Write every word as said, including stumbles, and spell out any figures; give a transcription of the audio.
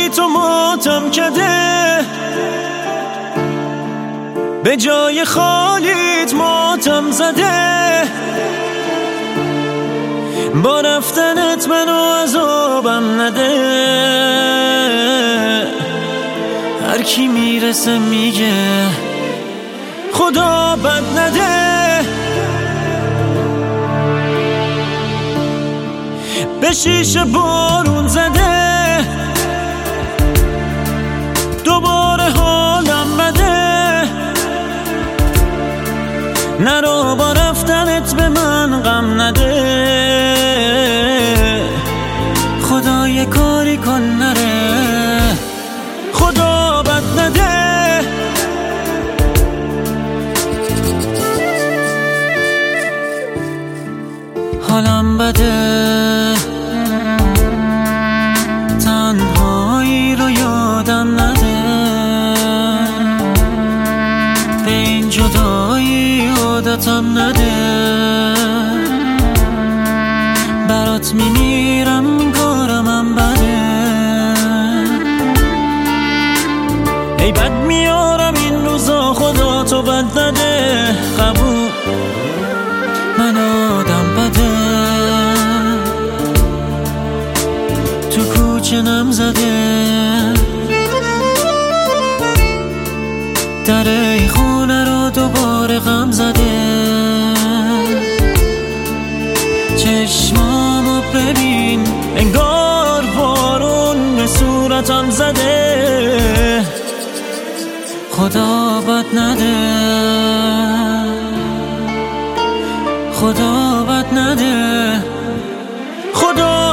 بی تو ماتم کده، به جای خالیت ماتم زده. با رفتنت منو عذابم نده. هر کی میرسه میگه خدا بد نده. به شیشه بارون زده، دوباره حالم بده. نرو با رفتنت به من غم نده. خدا یه کاری کن نره، خدا بد نده. حالم بده، تنهایی رو یادم نده. به این جدایی عادتم نده. برات میمیرم این کارم هم بده. ای بد میارم این روزا، خدا تو بد نده. قبول من آدم بده، تو کوچه نم زده. در ای خونه رو دوباره غم زده. چشمامو ببین انگار بارون به صورتم زده. خدا بد نده، خدا بد نده، خدا